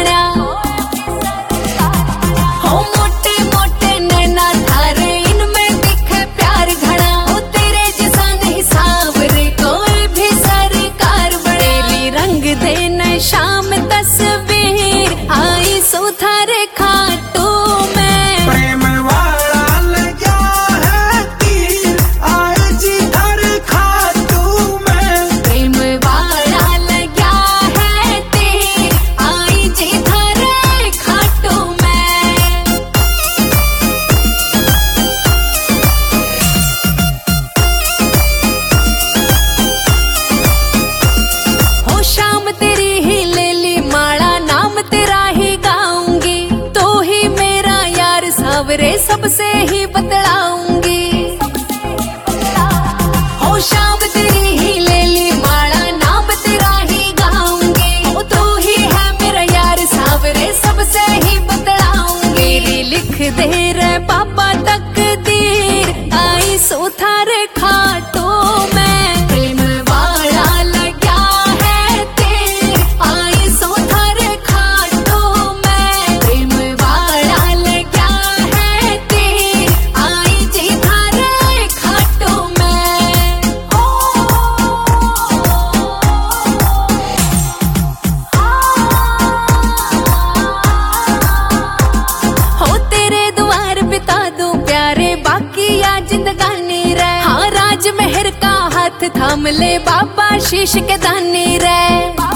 बना। हो मोटे मोटे नैना थारे इनमें दिखे प्यार घना। हो तेरे जैसा नहीं सावरे कोई भी सरकार बने। तेरी रंग दे न शाम तस्वीर आई सो थारे खाटू में। प्रेम वाला लगा है तीर आए जिधर खाटू में। प्रेम वाला लगा है तीर आई जिधर खाटू में। हो शाम तेरी ही ले ली माला नाम तेरा ही गाऊंगी। तो ही मेरा यार सावरे सबसे ही बतलाऊंगी। हो शाम तेरी ही ले ली माला नाम तेरा ही गाऊंगी। ओ तू ही है मेरा यार सावरे सबसे ही बतलाऊंगी। मेरी लिख दे रे पापा तकदीर आई सो थारे खाटू में। प्रेम वाला लगा है तीर आई सो थारे खाटू में। प्रेम वाला लगा है तीर आई जी थारे खाटू में। हो तेरे द्वार बिता दूं प्यारे बाकी या जिंदगानी रे। हाँ राजमहल का हाथ थाम ले बाबा शीश के दानी रे।